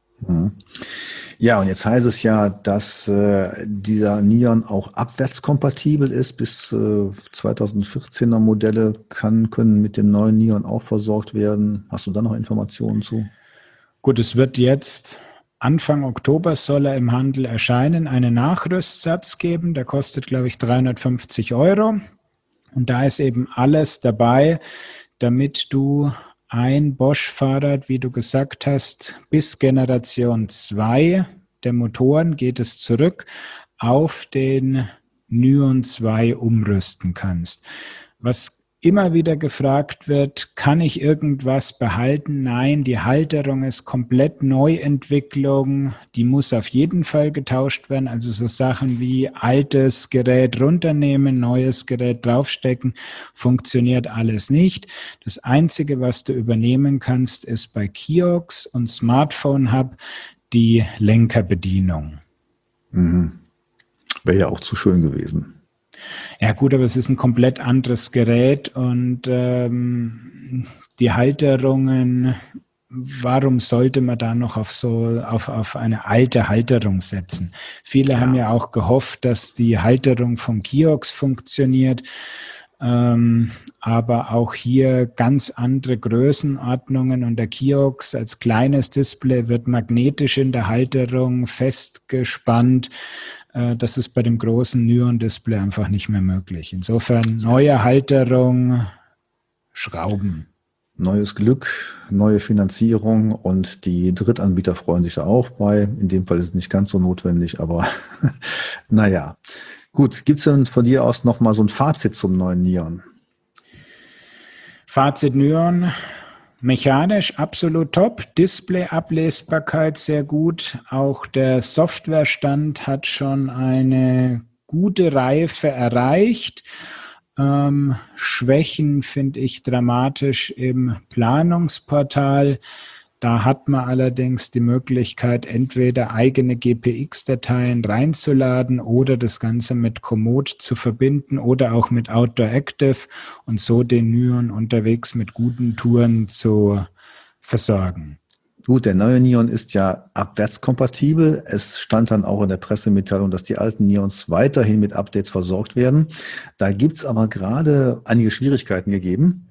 Ja, und jetzt heißt es ja, dass äh, dieser Nion auch abwärtskompatibel ist. Bis äh, zweitausendvierzehner Modelle kann, können mit dem neuen Nion auch versorgt werden. Hast du da noch Informationen zu? Gut, es wird jetzt Anfang Oktober soll er im Handel erscheinen, einen Nachrüstsatz geben. Der kostet, glaube ich, dreihundertfünfzig Euro. Und da ist eben alles dabei, damit du ein Bosch-Fahrrad, wie du gesagt hast, bis Generation zwei der Motoren geht es zurück, auf den Nion zwei umrüsten kannst. Was immer wieder gefragt wird, kann ich irgendwas behalten? Nein, die Halterung ist komplett Neuentwicklung. Die muss auf jeden Fall getauscht werden. Also so Sachen wie altes Gerät runternehmen, neues Gerät draufstecken, funktioniert alles nicht. Das Einzige, was du übernehmen kannst, ist bei Kiox und Smartphone Hub die Lenkerbedienung. Mhm. Wäre ja auch zu schön gewesen. Ja gut, aber es ist ein komplett anderes Gerät und ähm, die Halterungen, warum sollte man da noch auf so auf, auf eine alte Halterung setzen? Viele ja. haben ja auch gehofft, dass die Halterung vom Kiox funktioniert. Ähm, aber auch hier ganz andere Größenordnungen und der Kiox als kleines Display wird magnetisch in der Halterung festgespannt. Äh, das ist bei dem großen Nyon-Display einfach nicht mehr möglich. Insofern neue Halterung, Schrauben. Neues Glück, neue Finanzierung und die Drittanbieter freuen sich da auch bei. In dem Fall ist es nicht ganz so notwendig, aber naja. Gut, gibt es denn von dir aus nochmal so ein Fazit zum neuen Nyon? Fazit Nyon, mechanisch absolut top, Display-Ablesbarkeit sehr gut, auch der Softwarestand hat schon eine gute Reife erreicht. Ähm, Schwächen finde ich dramatisch im Planungsportal. Da hat man allerdings die Möglichkeit, entweder eigene G P X-Dateien reinzuladen oder das Ganze mit Komoot zu verbinden oder auch mit Outdoor Active und so den Nyon unterwegs mit guten Touren zu versorgen. Gut, der neue Nyon ist ja abwärtskompatibel. Es stand dann auch in der Pressemitteilung, dass die alten Nyons weiterhin mit Updates versorgt werden. Da gibt's aber gerade einige Schwierigkeiten gegeben,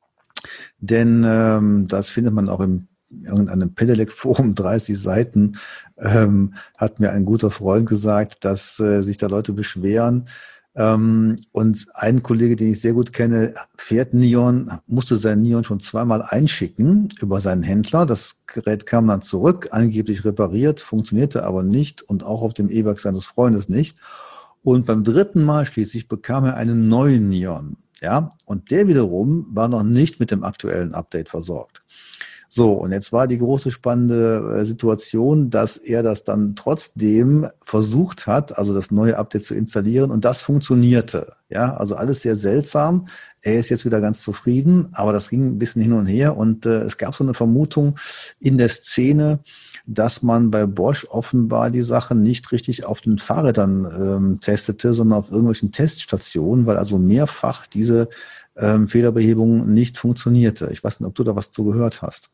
denn ähm, das findet man auch im irgendeinem Pedelec-Forum, dreißig Seiten, ähm, hat mir ein guter Freund gesagt, dass äh, sich da Leute beschweren. Ähm, und ein Kollege, den ich sehr gut kenne, fährt Nyon, musste sein Nyon schon zweimal einschicken über seinen Händler. Das Gerät kam dann zurück, angeblich repariert, funktionierte aber nicht und auch auf dem E-Werk seines Freundes nicht. Und beim dritten Mal schließlich bekam er einen neuen Nyon. Ja, und der wiederum war noch nicht mit dem aktuellen Update versorgt. So, und jetzt war die große spannende Situation, dass er das dann trotzdem versucht hat, also das neue Update zu installieren und das funktionierte. Ja, also alles sehr seltsam. Er ist jetzt wieder ganz zufrieden, aber das ging ein bisschen hin und her und äh, es gab so eine Vermutung in der Szene, dass man bei Bosch offenbar die Sachen nicht richtig auf den Fahrrädern ähm, testete, sondern auf irgendwelchen Teststationen, weil also mehrfach diese ähm, Fehlerbehebung nicht funktionierte. Ich weiß nicht, ob du da was zu gehört hast.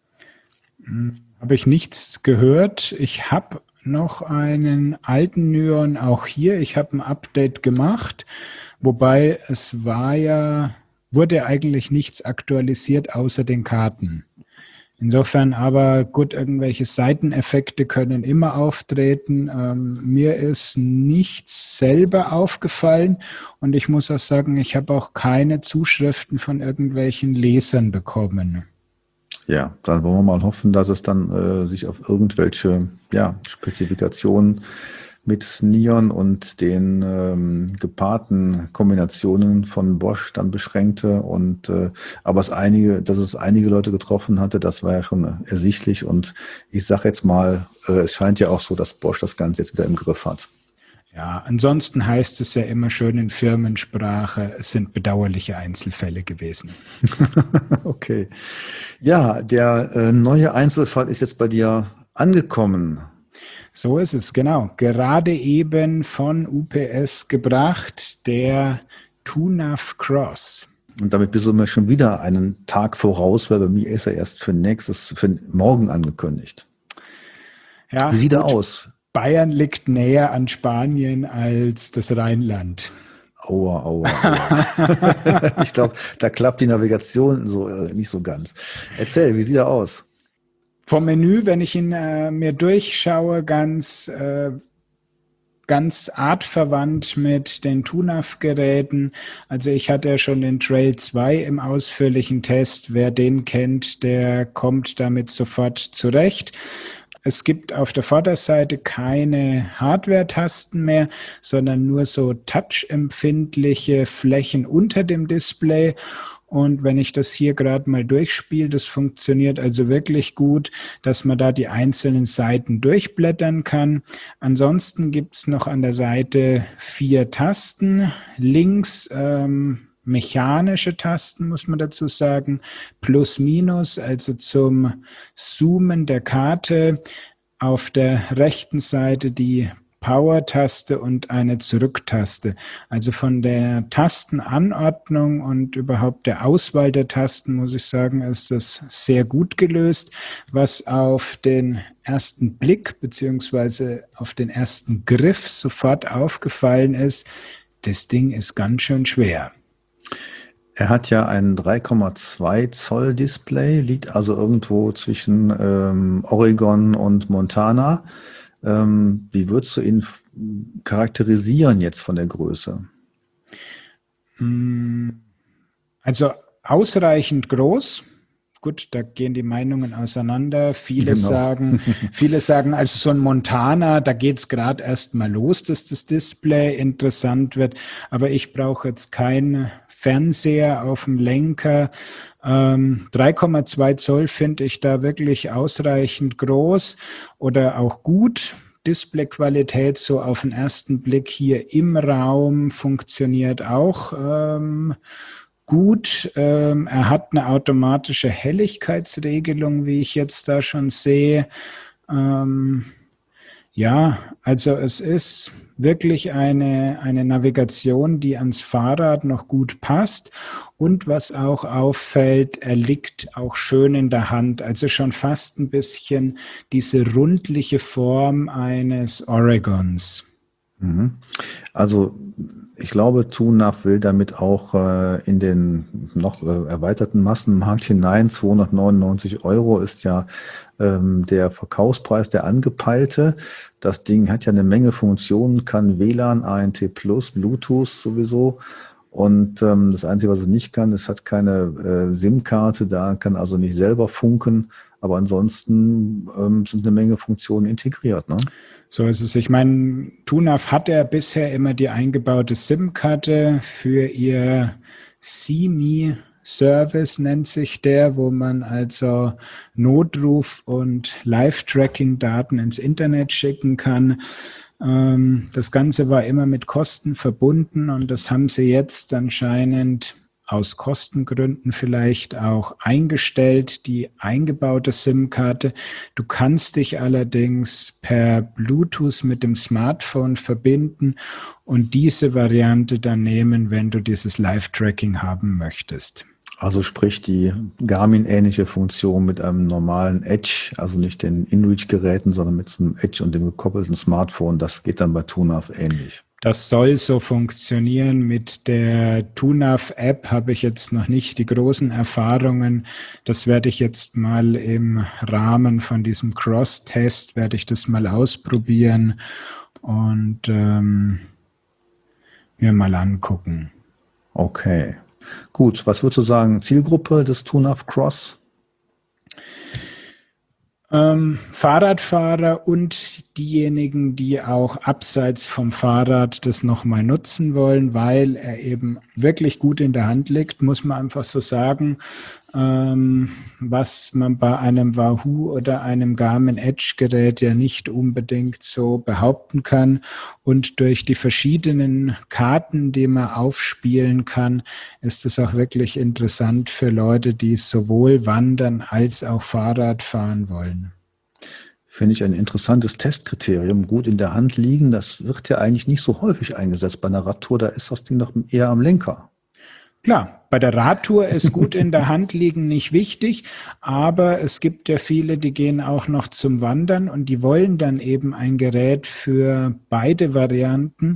Habe ich nichts gehört. Ich habe noch einen alten Nyon auch hier. Ich habe ein Update gemacht, wobei es war ja, wurde eigentlich nichts aktualisiert außer den Karten. Insofern aber gut, irgendwelche Seiteneffekte können immer auftreten. Ähm, mir ist nichts selber aufgefallen und ich muss auch sagen, ich habe auch keine Zuschriften von irgendwelchen Lesern bekommen. Ja, dann wollen wir mal hoffen, dass es dann äh, sich auf irgendwelche ja, Spezifikationen mit Nyon und den ähm, gepaarten Kombinationen von Bosch dann beschränkte. Und äh, aber es einige, dass es einige Leute getroffen hatte, das war ja schon ersichtlich. Und ich sage jetzt mal, äh, es scheint ja auch so, dass Bosch das Ganze jetzt wieder im Griff hat. Ja, ansonsten heißt es ja immer schön in Firmensprache, es sind bedauerliche Einzelfälle gewesen. Okay. Ja, der äh, neue Einzelfall ist jetzt bei dir angekommen. So ist es, genau. Gerade eben von U P S gebracht, der TUNAV Cross. Und damit bist du mir schon wieder einen Tag voraus, weil bei mir ist er erst für nächstes, für morgen angekündigt. Ja, wie sieht gut. er aus? Bayern liegt näher an Spanien als das Rheinland. Aua, aua, aua. Ich glaube, da klappt die Navigation so äh, nicht so ganz. Erzähl, wie sieht er aus? Vom Menü, wenn ich ihn äh, mir durchschaue, ganz, äh, ganz artverwandt mit den TUNAV-Geräten. Also ich hatte ja schon den Trail zwei im ausführlichen Test. Wer den kennt, der kommt damit sofort zurecht. Es gibt auf der Vorderseite keine Hardware-Tasten mehr, sondern nur so touchempfindliche Flächen unter dem Display. Und wenn ich das hier gerade mal durchspiele, das funktioniert also wirklich gut, dass man da die einzelnen Seiten durchblättern kann. Ansonsten gibt es noch an der Seite vier Tasten. Links ähm, mechanische Tasten, muss man dazu sagen, plus minus, also zum Zoomen der Karte. Auf der rechten Seite die Power-Taste und eine Zurück-Taste. Also von der Tastenanordnung und überhaupt der Auswahl der Tasten, muss ich sagen, ist das sehr gut gelöst. Was auf den ersten Blick beziehungsweise auf den ersten Griff sofort aufgefallen ist, das Ding ist ganz schön schwer. Er hat ja ein drei Komma zwei Zoll Display, liegt also irgendwo zwischen ähm, Oregon und Montana. Ähm, wie würdest du ihn f- charakterisieren jetzt von der Größe? Also ausreichend groß. Gut, da gehen die Meinungen auseinander. Viele Genau. sagen, viele sagen, also so ein Montana, da geht's gerade erst mal los, dass das Display interessant wird. Aber ich brauche jetzt keinen Fernseher auf dem Lenker. Ähm, drei Komma zwei Zoll finde ich da wirklich ausreichend groß oder auch gut. Displayqualität so auf den ersten Blick hier im Raum funktioniert auch ähm, gut. Ähm, er hat eine automatische Helligkeitsregelung, wie ich jetzt da schon sehe. Ähm, ja, also es ist wirklich eine, eine Navigation, die ans Fahrrad noch gut passt. Und was auch auffällt, er liegt auch schön in der Hand. Also schon fast ein bisschen diese rundliche Form eines Oregons. Mhm. Also ich glaube, TUNAV will damit auch äh, in den noch äh, erweiterten Massenmarkt hinein. zweihundertneunundneunzig Euro ist ja ähm, der Verkaufspreis, der angepeilte. Das Ding hat ja eine Menge Funktionen, kann W L A N, A N T plus, Bluetooth sowieso. Und ähm, das Einzige, was es nicht kann, es hat keine äh, SIM-Karte, da kann also nicht selber funken. Aber ansonsten ähm, sind eine Menge Funktionen integriert, ne? So ist es. Ich meine, TUNAV hat ja bisher immer die eingebaute SIM-Karte für ihr See Me Service, nennt sich der, wo man also Notruf- und Live-Tracking-Daten ins Internet schicken kann. Ähm, das Ganze war immer mit Kosten verbunden und das haben sie jetzt anscheinend aus Kostengründen vielleicht auch eingestellt, die eingebaute SIM-Karte. Du kannst dich allerdings per Bluetooth mit dem Smartphone verbinden und diese Variante dann nehmen, wenn du dieses Live-Tracking haben möchtest. Also sprich die Garmin-ähnliche Funktion mit einem normalen Edge, also nicht den InReach-Geräten, sondern mit so einem Edge und dem gekoppelten Smartphone, das geht dann bei TUNAV ähnlich. Das soll so funktionieren. Mit der TUNAV-App habe ich jetzt noch nicht die großen Erfahrungen. Das werde ich jetzt mal im Rahmen von diesem Cross-Test, werde ich das mal ausprobieren und ähm, mir mal angucken. Okay, gut. Was würdest du sagen, Zielgruppe des TUNAV Cross? Ähm, Fahrradfahrer und diejenigen, die auch abseits vom Fahrrad das nochmal nutzen wollen, weil er eben wirklich gut in der Hand liegt, muss man einfach so sagen, ähm, was man bei einem Wahoo oder einem Garmin Edge Gerät ja nicht unbedingt so behaupten kann. Und durch die verschiedenen Karten, die man aufspielen kann, ist es auch wirklich interessant für Leute, die sowohl wandern als auch Fahrrad fahren wollen. Finde ich ein interessantes Testkriterium. Gut in der Hand liegen, das wird ja eigentlich nicht so häufig eingesetzt. Bei einer Radtour, da ist das Ding doch eher am Lenker. Klar, bei der Radtour ist gut in der Hand liegen nicht wichtig, aber es gibt ja viele, die gehen auch noch zum Wandern und die wollen dann eben ein Gerät für beide Varianten.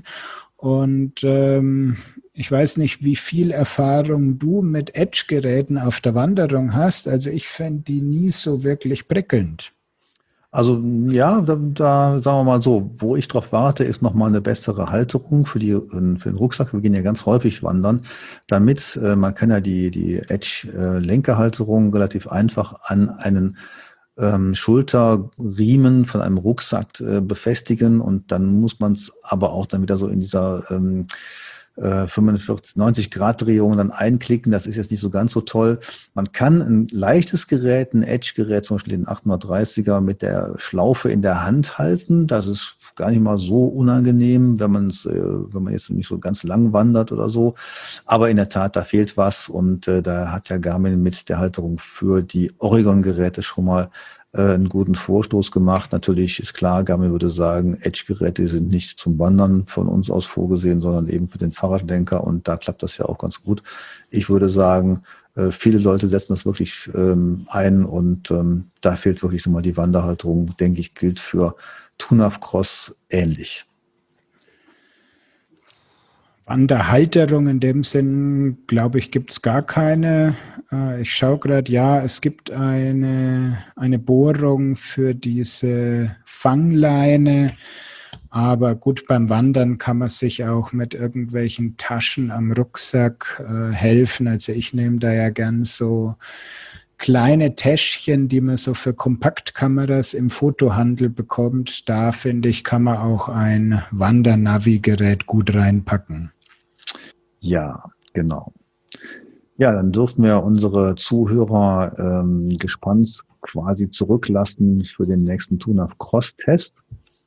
Und ähm, ich weiß nicht, wie viel Erfahrung du mit Edge-Geräten auf der Wanderung hast. Also ich fände die nie so wirklich prickelnd. Also ja, da, da sagen wir mal so, wo ich drauf warte, ist nochmal eine bessere Halterung für, die, für den Rucksack. Wir gehen ja ganz häufig wandern, damit äh, man kann ja die, die Edge-Lenkerhalterung relativ einfach an einen ähm, Schulterriemen von einem Rucksack äh, befestigen und dann muss man es aber auch dann wieder so in dieser ähm, fünfundvierzig, neunzig Grad Drehung dann einklicken. Das ist jetzt nicht so ganz so toll. Man kann ein leichtes Gerät, ein Edge-Gerät, zum Beispiel den achthundertdreißiger mit der Schlaufe in der Hand halten. Das ist gar nicht mal so unangenehm, wenn man es, wenn man jetzt nicht so ganz lang wandert oder so. Aber in der Tat, da fehlt was und äh, da hat ja Garmin mit der Halterung für die Oregon-Geräte schon mal einen guten Vorstoß gemacht. Natürlich ist klar, Garmin würde sagen, Edge-Geräte sind nicht zum Wandern von uns aus vorgesehen, sondern eben für den Fahrradlenker und da klappt das ja auch ganz gut. Ich würde sagen, viele Leute setzen das wirklich ein und da fehlt wirklich nochmal die Wanderhalterung, denke ich, gilt für TUNAV Cross ähnlich. Wanderhalterung in dem Sinn, glaube ich, gibt es gar keine. Äh, ich schaue gerade, ja, es gibt eine, eine Bohrung für diese Fangleine. Aber gut, beim Wandern kann man sich auch mit irgendwelchen Taschen am Rucksack äh, helfen. Also ich nehme da ja gern so kleine Täschchen, die man so für Kompaktkameras im Fotohandel bekommt. Da finde ich, kann man auch ein Wandernavigerät gut reinpacken. Ja, genau. Ja, dann dürfen wir unsere Zuhörer ähm, gespannt quasi zurücklassen für den nächsten TUNAV Cross-Test.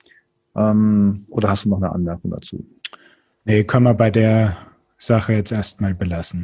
Ähm, oder hast du noch eine Anmerkung dazu? Nee, kann man bei der Sache jetzt erstmal belassen.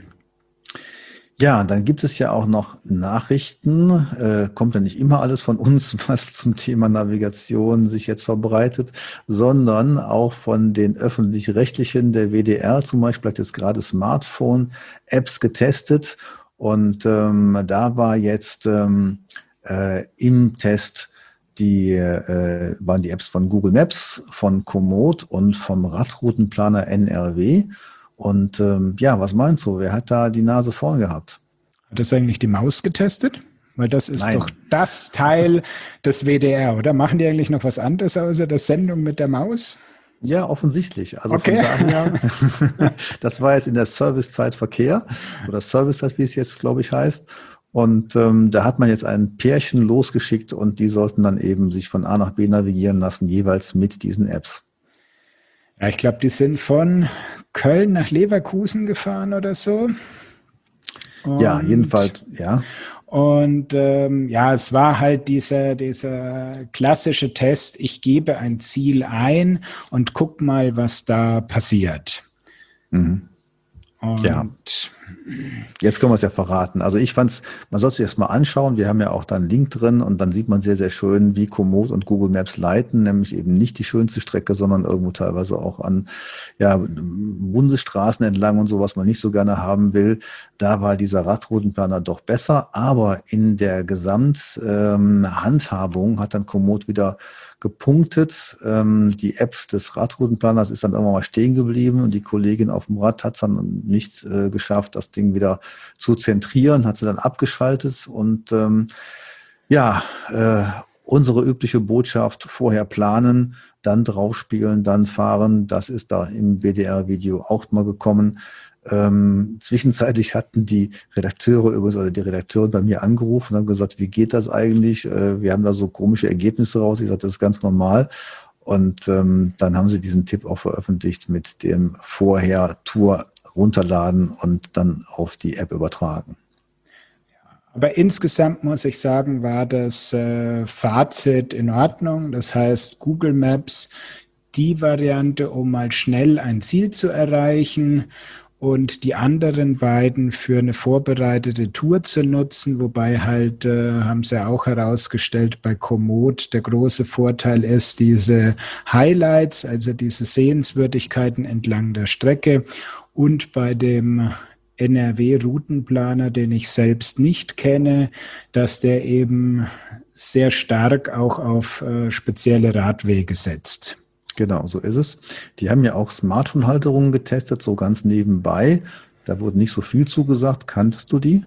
Ja, dann gibt es ja auch noch Nachrichten. Äh, kommt ja nicht immer alles von uns, was zum Thema Navigation sich jetzt verbreitet, sondern auch von den öffentlich-rechtlichen, der W D R zum Beispiel hat jetzt gerade Smartphone-Apps getestet und ähm, da war jetzt ähm, äh, im Test die äh, waren die Apps von Google Maps, von Komoot und vom Radroutenplaner N R W. Und ähm, ja, was meinst du? Wer hat da die Nase vorn gehabt? Hat das eigentlich die Maus getestet? Weil das ist Nein. doch das Teil des W D R, oder? Machen die eigentlich noch was anderes außer der Sendung mit der Maus? Ja, offensichtlich. Also Okay. von daher, das war jetzt in der Servicezeit Verkehr oder Servicezeit, wie es jetzt, glaube ich, heißt. Und ähm, da hat man jetzt ein Pärchen losgeschickt und die sollten dann eben sich von A nach B navigieren lassen, jeweils mit diesen Apps. Ja, ich glaube, die sind von Köln nach Leverkusen gefahren oder so. Und, ja, jedenfalls, ja. Und ähm, ja, es war halt dieser, dieser klassische Test, ich gebe ein Ziel ein und guck mal, was da passiert. Mhm. Und ja. Jetzt können wir es ja verraten. Also ich fand's, man sollte sich das mal anschauen. Wir haben ja auch da einen Link drin und dann sieht man sehr, sehr schön, wie Komoot und Google Maps leiten, nämlich eben nicht die schönste Strecke, sondern irgendwo teilweise auch an ja, Bundesstraßen entlang und so, was man nicht so gerne haben will. Da war dieser Radroutenplaner doch besser, aber in der Gesamthandhabung ähm, hat dann Komoot wieder gepunktet. Ähm, die App des Radroutenplaners ist dann irgendwann mal stehen geblieben und die Kollegin auf dem Rad hat es dann nicht äh, geschafft, das Ding wieder zu zentrieren, hat sie dann abgeschaltet und ähm, ja, äh, unsere übliche Botschaft, vorher planen, dann draufspielen, dann fahren, das ist da im W D R-Video auch mal gekommen. Ähm, zwischenzeitlich hatten die Redakteure übrigens oder die Redakteurin bei mir angerufen und haben gesagt, wie geht das eigentlich? Äh, wir haben da so komische Ergebnisse raus. Ich sagte, das ist ganz normal. Und ähm, dann haben sie diesen Tipp auch veröffentlicht mit dem Vorher-Tour runterladen und dann auf die App übertragen. Aber insgesamt muss ich sagen, war das äh, Fazit in Ordnung. Das heißt, Google Maps, die Variante, um mal schnell ein Ziel zu erreichen und die anderen beiden für eine vorbereitete Tour zu nutzen, wobei halt, äh, haben sie ja auch herausgestellt, bei Komoot der große Vorteil ist, diese Highlights, also diese Sehenswürdigkeiten entlang der Strecke und bei dem N R W-Routenplaner, den ich selbst nicht kenne, dass der eben sehr stark auch auf äh, spezielle Radwege setzt. Genau, so ist es. Die haben ja auch Smartphone-Halterungen getestet, so ganz nebenbei. Da wurde nicht so viel zugesagt. Kanntest du die?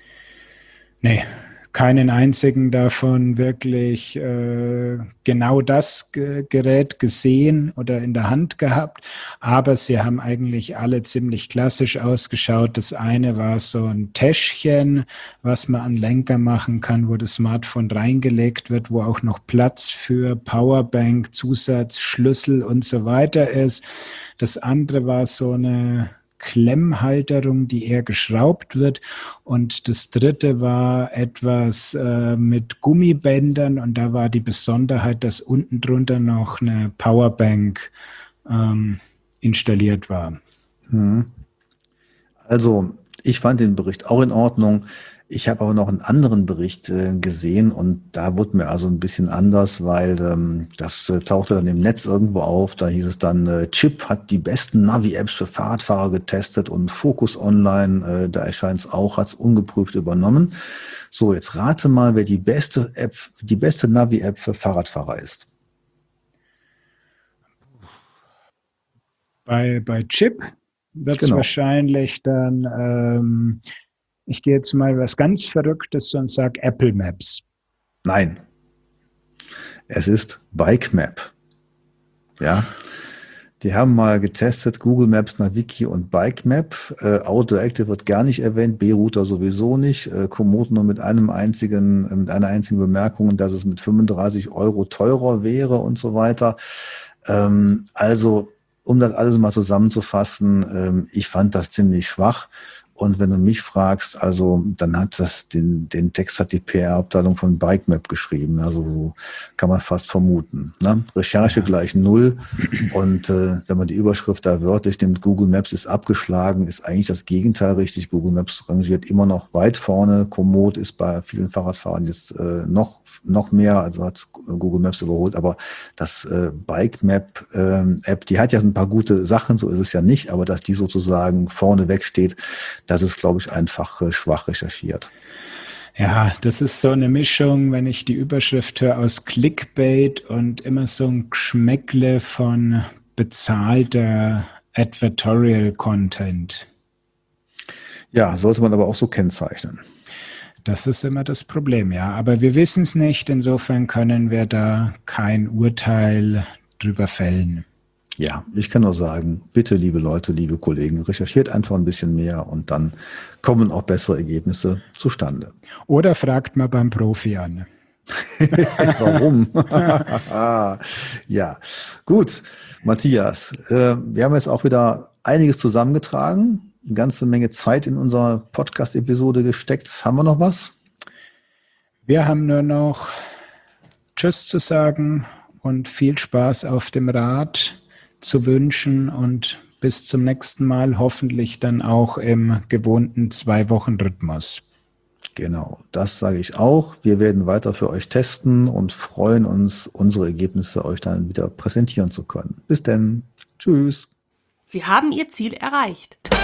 Nee, keinen einzigen davon wirklich äh, genau das G- Gerät gesehen oder in der Hand gehabt. Aber sie haben eigentlich alle ziemlich klassisch ausgeschaut. Das eine war so ein Täschchen, was man an Lenker machen kann, wo das Smartphone reingelegt wird, wo auch noch Platz für Powerbank, Zusatz, Schlüssel und so weiter ist. Das andere war so eine Klemmhalterung, die eher geschraubt wird. Und das dritte war etwas äh, mit Gummibändern und da war die Besonderheit, dass unten drunter noch eine Powerbank ähm, installiert war. Also ich fand den Bericht auch in Ordnung. Ich habe aber noch einen anderen Bericht äh, gesehen und da wurde mir also ein bisschen anders, weil ähm, das äh, tauchte dann im Netz irgendwo auf. Da hieß es dann, äh, Chip hat die besten Navi-Apps für Fahrradfahrer getestet und Focus Online, äh, da erscheint es auch, hat es ungeprüft übernommen. So, jetzt rate mal, wer die beste App, die beste Navi-App für Fahrradfahrer ist. Bei, bei Chip? wird es Genau. wahrscheinlich dann, ähm, ich gehe jetzt mal was ganz Verrücktes und sage Apple Maps. Nein. Es ist Bike Map. Ja. Die haben mal getestet, Google Maps, Naviki und Bike Map. Äh, Autoactive wird gar nicht erwähnt, B-Router sowieso nicht. Äh, Komoot nur mit einem einzigen, äh, mit einer einzigen Bemerkung, dass es mit fünfunddreißig Euro teurer wäre und so weiter. Ähm, also, um das alles mal zusammenzufassen, ähm, ich fand das ziemlich schwach. Und wenn du mich fragst, also dann hat das den, den Text hat die P R-Abteilung von BikeMap geschrieben. Also so kann man fast vermuten. Ne? Recherche ja. gleich null. Und äh, wenn man die Überschrift da wörtlich nimmt, Google Maps ist abgeschlagen, ist eigentlich das Gegenteil richtig. Google Maps rangiert immer noch weit vorne. Komoot ist bei vielen Fahrradfahrern jetzt äh, noch, noch mehr, also hat Google Maps überholt. Aber das äh, BikeMap-App, äh, die hat ja ein paar gute Sachen, so ist es ja nicht, aber dass die sozusagen vorne weg steht, das ist, glaube ich, einfach äh, schwach recherchiert. Ja, das ist so eine Mischung, wenn ich die Überschrift höre, aus Clickbait und immer so ein Geschmäckle von bezahlter Advertorial Content. Ja, sollte man aber auch so kennzeichnen. Das ist immer das Problem, ja. Aber wir wissen es nicht, insofern können wir da kein Urteil drüber fällen. Ja, ich kann nur sagen, bitte, liebe Leute, liebe Kollegen, recherchiert einfach ein bisschen mehr und dann kommen auch bessere Ergebnisse zustande. Oder fragt mal beim Profi an. Warum? Ja, gut, Matthias, äh, wir haben jetzt auch wieder einiges zusammengetragen, eine ganze Menge Zeit in unserer Podcast-Episode gesteckt. Haben wir noch was? Wir haben nur noch Tschüss zu sagen und viel Spaß auf dem Rad zu wünschen und bis zum nächsten Mal, hoffentlich dann auch im gewohnten Zwei-Wochen-Rhythmus. Genau, das sage ich auch. Wir werden weiter für euch testen und freuen uns, unsere Ergebnisse euch dann wieder präsentieren zu können. Bis denn. Tschüss. Sie haben Ihr Ziel erreicht.